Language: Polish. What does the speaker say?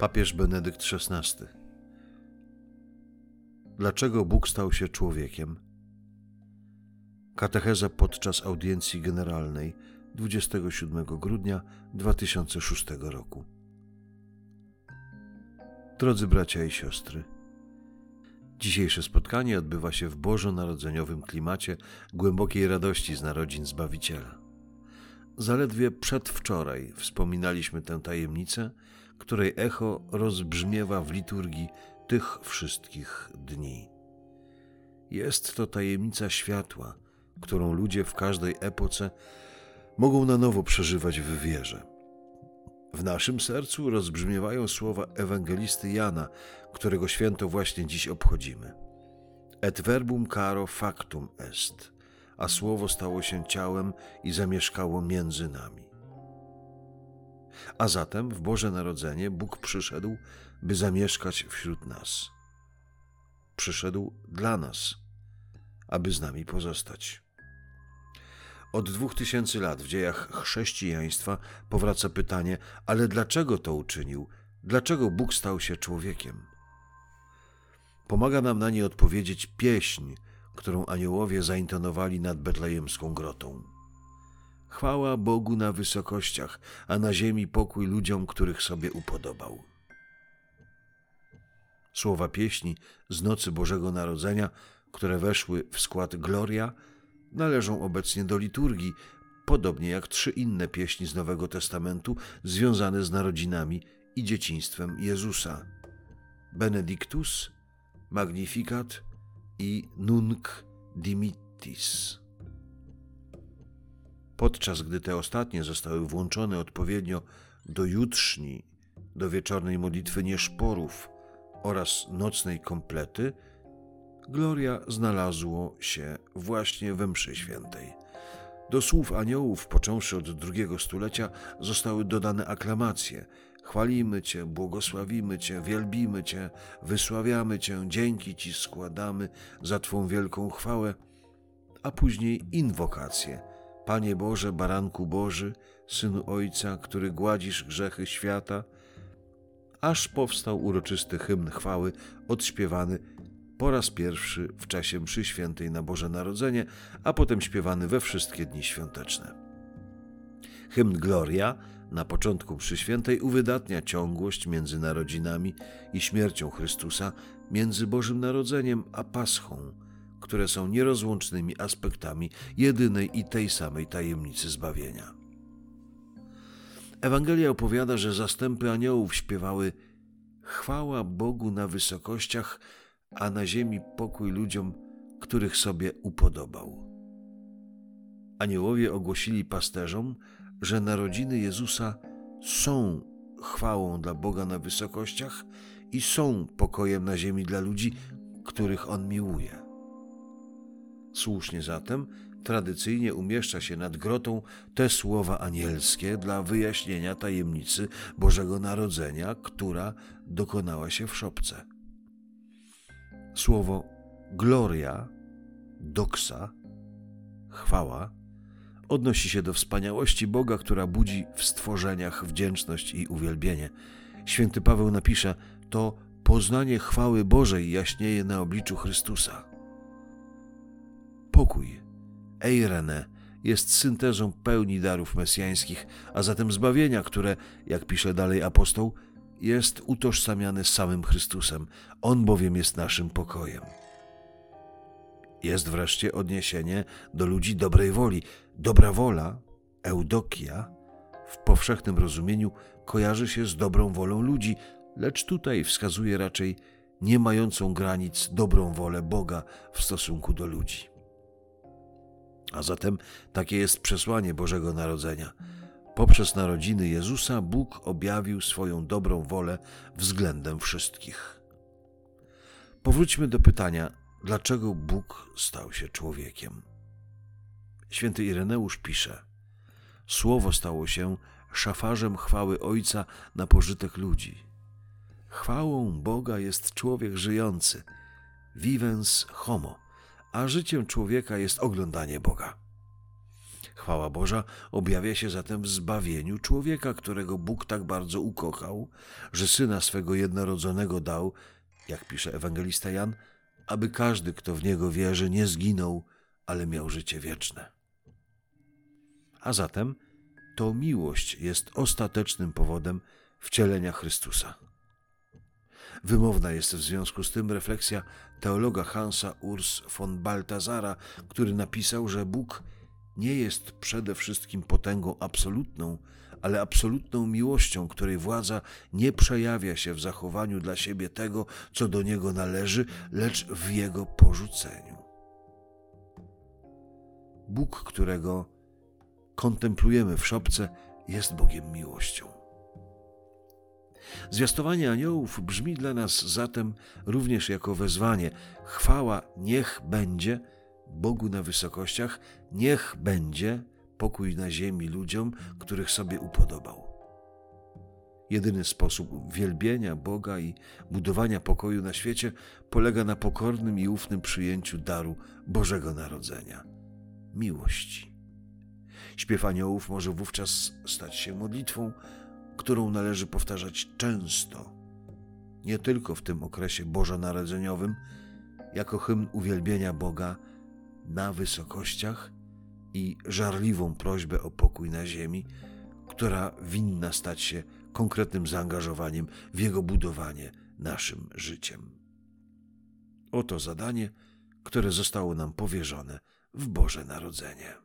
Papież Benedykt XVI. Dlaczego Bóg stał się człowiekiem? Katecheza podczas audiencji generalnej 27 grudnia 2006 roku. Drodzy bracia i siostry, dzisiejsze spotkanie odbywa się w bożonarodzeniowym klimacie głębokiej radości z narodzin Zbawiciela. Zaledwie przedwczoraj wspominaliśmy tę tajemnicę, której echo rozbrzmiewa w liturgii tych wszystkich dni. Jest to tajemnica światła, którą ludzie w każdej epoce mogą na nowo przeżywać w wierze. W naszym sercu rozbrzmiewają słowa ewangelisty Jana, którego święto właśnie dziś obchodzimy. Et verbum caro factum est, a słowo stało się ciałem i zamieszkało między nami. A zatem w Boże Narodzenie Bóg przyszedł, by zamieszkać wśród nas. Przyszedł dla nas, aby z nami pozostać. Od 2000 lat w dziejach chrześcijaństwa powraca pytanie, ale dlaczego to uczynił? Dlaczego Bóg stał się człowiekiem? Pomaga nam na nie odpowiedzieć pieśń, którą aniołowie zaintonowali nad betlejemską grotą. Chwała Bogu na wysokościach, a na ziemi pokój ludziom, których sobie upodobał. Słowa pieśni z nocy Bożego Narodzenia, które weszły w skład Gloria, należą obecnie do liturgii, podobnie jak 3 inne pieśni z Nowego Testamentu związane z narodzinami i dzieciństwem Jezusa. Benedictus, Magnificat i Nunc dimittis. Podczas gdy te ostatnie zostały włączone odpowiednio do jutrzni, do wieczornej modlitwy nieszporów oraz nocnej komplety, Gloria znalazło się właśnie we mszy świętej. Do słów aniołów, począwszy od II stulecia, zostały dodane aklamacje. Chwalimy Cię, błogosławimy Cię, wielbimy Cię, wysławiamy Cię, dzięki Ci składamy za Twą wielką chwałę, a później inwokacje. Panie Boże, Baranku Boży, Synu Ojca, który gładzisz grzechy świata, aż powstał uroczysty hymn chwały, odśpiewany po raz pierwszy w czasie mszy świętej na Boże Narodzenie, a potem śpiewany we wszystkie dni świąteczne. Hymn Gloria na początku mszy świętej uwydatnia ciągłość między narodzinami i śmiercią Chrystusa, między Bożym Narodzeniem a Paschą, które są nierozłącznymi aspektami jedynej i tej samej tajemnicy zbawienia. Ewangelia opowiada, że zastępy aniołów śpiewały chwała Bogu na wysokościach, a na ziemi pokój ludziom, których sobie upodobał. Aniołowie ogłosili pasterzom, że narodziny Jezusa są chwałą dla Boga na wysokościach i są pokojem na ziemi dla ludzi, których On miłuje. Słusznie zatem tradycyjnie umieszcza się nad grotą te słowa anielskie dla wyjaśnienia tajemnicy Bożego Narodzenia, która dokonała się w szopce. Słowo gloria, doxa, chwała, odnosi się do wspaniałości Boga, która budzi w stworzeniach wdzięczność i uwielbienie. Święty Paweł napisze, to poznanie chwały Bożej jaśnieje na obliczu Chrystusa. Pokój, eirene, jest syntezą pełni darów mesjańskich, a zatem zbawienia, które, jak pisze dalej apostoł, jest utożsamiane z samym Chrystusem. On bowiem jest naszym pokojem. Jest wreszcie odniesienie do ludzi dobrej woli. Dobra wola, eudokia, w powszechnym rozumieniu kojarzy się z dobrą wolą ludzi, lecz tutaj wskazuje raczej nie mającą granic dobrą wolę Boga w stosunku do ludzi. A zatem takie jest przesłanie Bożego Narodzenia. Poprzez narodziny Jezusa Bóg objawił swoją dobrą wolę względem wszystkich. Powróćmy do pytania, dlaczego Bóg stał się człowiekiem? Święty Ireneusz pisze, Słowo stało się szafarzem chwały Ojca na pożytek ludzi. Chwałą Boga jest człowiek żyjący, vivens homo, a życiem człowieka jest oglądanie Boga. Chwała Boża objawia się zatem w zbawieniu człowieka, którego Bóg tak bardzo ukochał, że Syna swego jednorodzonego dał, jak pisze ewangelista Jan, aby każdy, kto w Niego wierzy, nie zginął, ale miał życie wieczne. A zatem to miłość jest ostatecznym powodem wcielenia Chrystusa. Wymowna jest w związku z tym refleksja teologa Hansa Urs von Balthasara, który napisał, że Bóg nie jest przede wszystkim potęgą absolutną, ale absolutną miłością, której władza nie przejawia się w zachowaniu dla siebie tego, co do Niego należy, lecz w Jego porzuceniu. Bóg, którego kontemplujemy w szopce, jest Bogiem miłością. Zwiastowanie aniołów brzmi dla nas zatem również jako wezwanie: chwała niech będzie Bogu na wysokościach, niech będzie pokój na ziemi ludziom, których sobie upodobał. Jedyny sposób wielbienia Boga i budowania pokoju na świecie polega na pokornym i ufnym przyjęciu daru Bożego Narodzenia – miłości. Śpiew aniołów może wówczas stać się modlitwą, którą należy powtarzać często, nie tylko w tym okresie bożonarodzeniowym, jako hymn uwielbienia Boga na wysokościach i żarliwą prośbę o pokój na ziemi, która winna stać się konkretnym zaangażowaniem w Jego budowanie naszym życiem. Oto zadanie, które zostało nam powierzone w Boże Narodzenie.